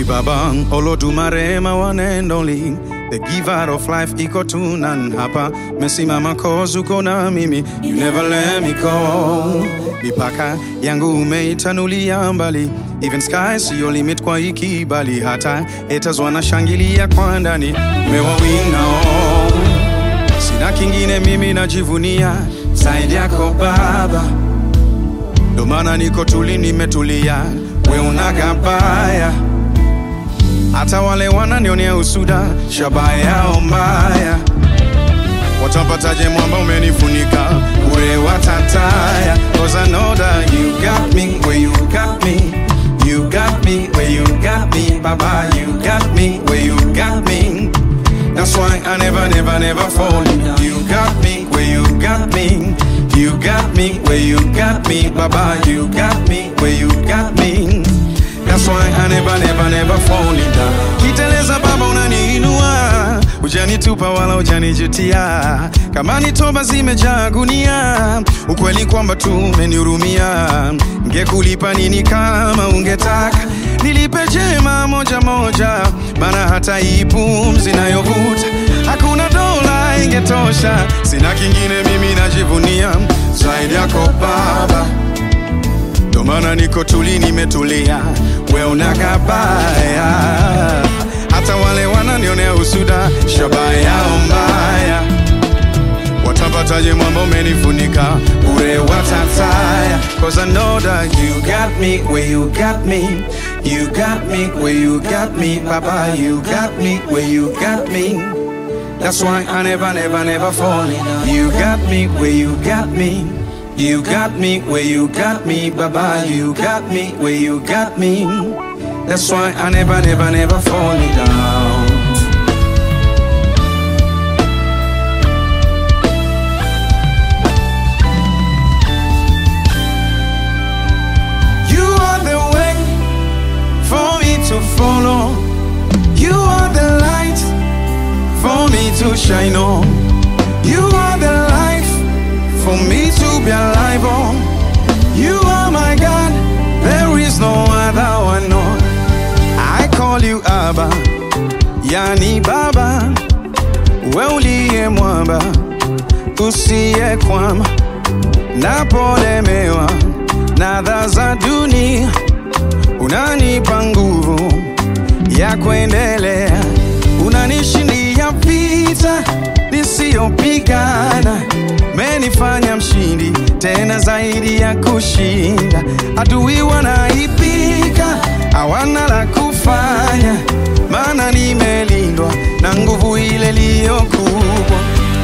Baba, Olodumare, my one and only, the giver of life, iko tu nan hapa. Mesimama kozu kona mimi, you never let me go. Mipaka yangu umeitanulia mbali, even sky see your limit kwa ikibali. Hata haters wanashangilia kwa ndani, umewawinga oh. Sina kingine mimi najivunia zaidi yako Baba, ndo maana niko tuli nimetulia, we unagabaya. Hata wale wananionea usuda, shabaya yao mbaya. Watapataje mwamba umenifunika, ure watataya. Cause I know that you got me where you got me. You got me where you got me, Baba, you got me where you got me. That's why I never fall. You got me where you got me. You got me where you got me, Baba, you got me where you got me. That's why I never fall down. Kiteleza Baba unaniinua, hujanitupa wala hujanijutia. Kama ni toba zimejaa gunia, ukweli kwamba tu umenihurumia. Ngekulipa nini kama ungetaka nilipe jema moja moja, maana hata hii pumzi nayovuta hakuna dola ingetosha. Sina kingine mimi najivunia zaidi yako Baba, ndo maana niko tuli nimetulia, we unagabaya. Hata wale wananionea usuda, shabaya yao mbaya. Watapataje mwamba umenifunika, ure watataya. Cause I know that you got me where you got me. You got me where you got me, Papa, you got me where you got me. That's why I never fall. You got me where you got me. You got me where you got me, Baba, you got me where you got me. That's why I never fall down. You are the way for me to follow. You are the light for me to shine on. You are the life for me to be alive on. You are my God, there is no other one on. I call you Abba, yani Baba, we uliye mwamba, usiye kwama. Napolemewa na adha za dunia, unanipa nguvu ya kuendelea. Unanishindia vita nisiyopigana, menifanya mshindi tena zaidi ya kushinda. Adui wanaipika, hawana la kufanya, maana nimelindwa na nguvu ile iliyo kubwa.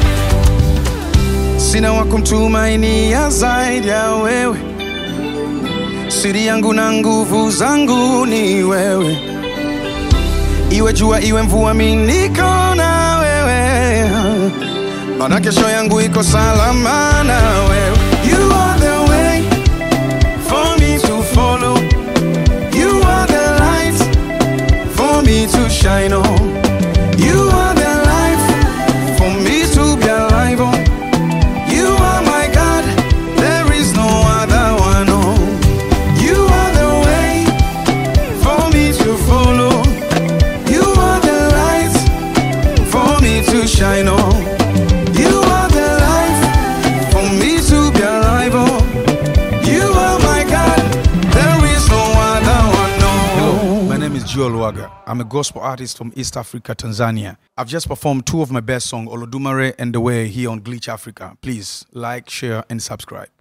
Sina wa kumtumainia zaidi ya wewe, siri yangu na nguvu zangu ni wewe. Iwe jua iwe mvua mimi niko na wewe, maana kesho yangu iko salama na wewe. You are the way for me to follow. You are the light for me to shine on. You are the life for me to be alive on. You are my God, there is no other one on. You are the way for me to follow. You are the light for me to shine on. You are the life for me to be alive on. You are my God, there is no other one, no. Hello, my name is Joel Waga. I'm a gospel artist from East Africa, Tanzania. I've just performed two of my best songs, Olodumare and The Way, here on Glitch Africa. Please like, share, and subscribe.